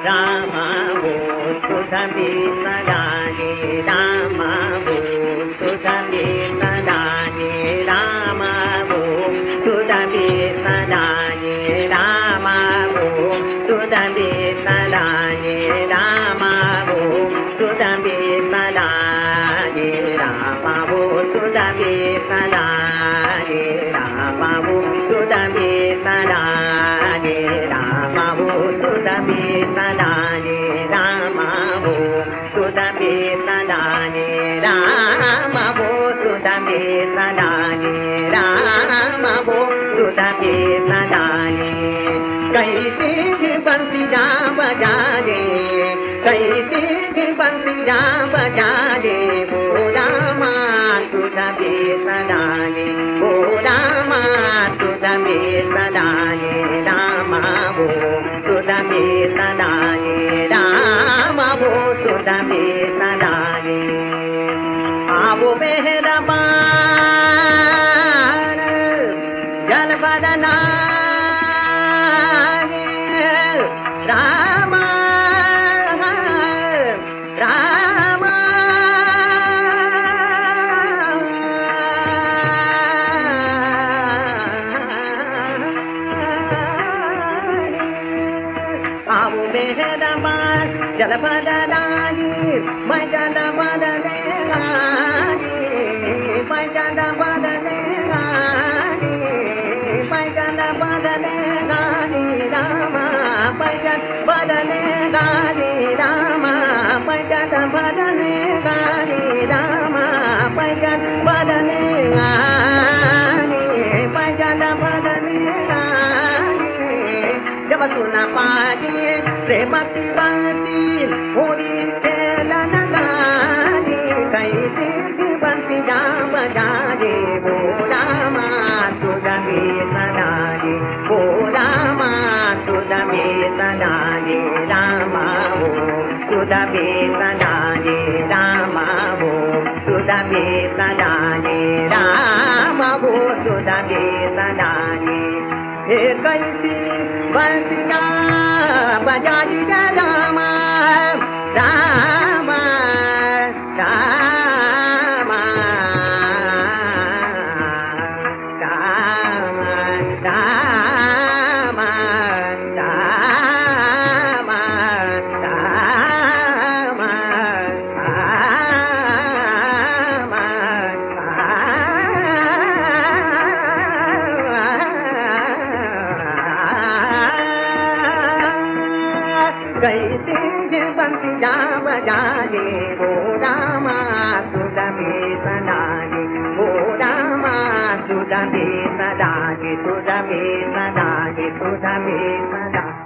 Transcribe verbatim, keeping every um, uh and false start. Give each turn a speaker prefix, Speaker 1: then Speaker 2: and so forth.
Speaker 1: राम वो सुधबी सदाने राम वो सुधबी सदाने राम वो सुधबी सदाने राम वो सुधबी सदाने राम वो सुधबी सदाने राम वो सुधबी सदाने राम वो सुधबी सदाने राम वो सुधबी सदाने राम वो सुधबी सदाने राम वो सुधबी सदाने राम वो सुधबी सदाने कैसे बंसिया बजा दे कैसे बंसिया बजा दे वो रामा सुधबी सदाने वो रामा सुधबी सदाने राम वो सुधबी सदाने राम वो सुधबी सदाने आवो मेहरबान जल बदना राम राम आओ मेहरबान जल बदलानी मैं जल बदलेगा मैं जल बदलेगा मैं जल बदलेगा राम मैं जल बदलेगा राम मैं जल बदलेगा राम मैं जल बदलेगा मैं जल बदलेगा जब सुना पानी प्रेमती बंती पूरी तेलन गानी कैसे बंती जा बजा दे वो रामा सुधबी सदाने वो रामा सुधबी सदाने राम वो सुधबी सदाने राम वो सुधबी सदाने राम वो सुधबी सदाने कैसी बंसिया बजा दी राम राम राम राम राम राम कैसे बंसिया बजा दे वो रामा सुधबी सदाने वो रामा सुधबी सदाने सुधबी सदाने सुधबी सदा